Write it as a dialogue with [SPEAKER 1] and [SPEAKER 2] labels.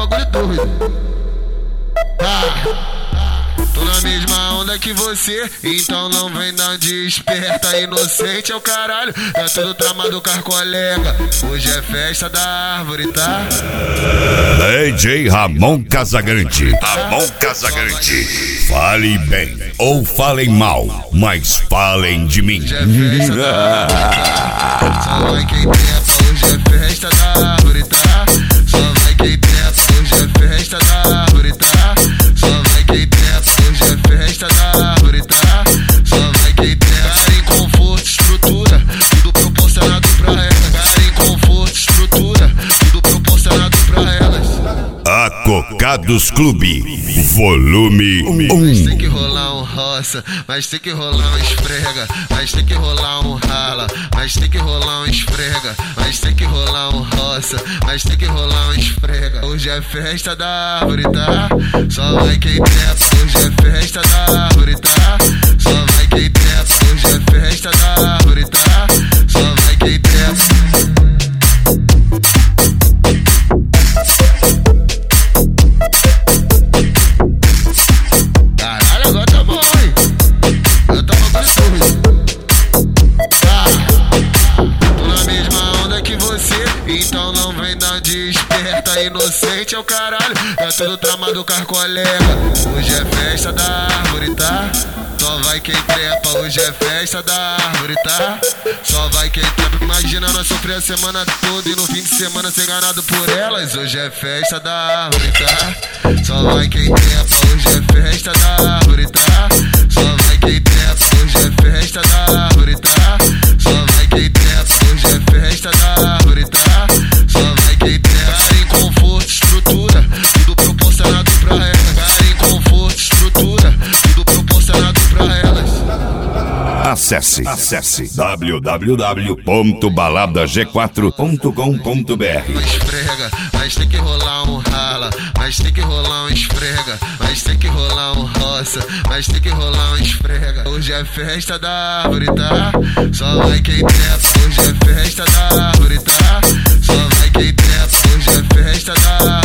[SPEAKER 1] bagulho doido. Tô na mesma onda que você, então não vem dar de esperta. Inocente é o caralho, tá tudo tramado com as colega. Hoje é festa da árvore, tá?
[SPEAKER 2] DJ Ramon Casagrande. Ramon Casagrande. Fale bem ou falem mal, mas falem de mim.
[SPEAKER 1] Hoje é festa da árvore, só vai quem trepa. Hoje é festa da árvore, tá? Só vai quem trepa. Hoje é festa da árvore, tá? Só vai quem trepa. Hoje é festa da árvore, tá? Só vai quem trepa. Cara em conforto, estrutura, tudo proporcionado pra elas. Cara em conforto, estrutura, tudo proporcionado pra elas.
[SPEAKER 2] Acocados Clube, volume 1.
[SPEAKER 1] Mas tem que rolar um roça, mas tem que rolar um esfrega, mas tem que rolar um rala, mas tem que rolar um esfrega, mas tem que rolar um roça, mas tem que rolar um esfrega. Hoje é festa da árvore, tá? Só vai quem trepa. Hoje é festa da árvore, tá? Só vai quem trepa. Hoje é festa da árvore, tá? Só vai quem trepa. Então não vem dar de esperta. Inocente é o caralho, tá tudo tramado com as colega. Hoje é festa da árvore, tá? Só vai quem trepa. Hoje é festa da árvore, tá? Só vai quem trepa. Imagina nós sofrer a semana toda e no fim de semana ser enganado por elas. Hoje é festa da árvore, tá? Só vai quem trepa. Hoje é festa da árvore, tá? Só vai quem trepa. Hoje é festa da árvore, tá? Só vai quem trepa. Hoje é festa da árvore, tá? Só vai quem trepa. Cara em conforto, estrutura, tudo proporcionado pra elas. Cara em conforto, estrutura, tudo proporcionado pra elas.
[SPEAKER 2] Acesse www.baladag4.com.br.
[SPEAKER 1] Esfrega, mas tem que rolar um rala, mas tem que rolar um esfrega, mas tem que rolar um roça, mas tem que rolar um esfrega. Hoje é festa da árvore, tá? Só vai quem trepa. Hoje é festa da árvore, tá? Só vai quem trepa. Hoje é festa da árvore.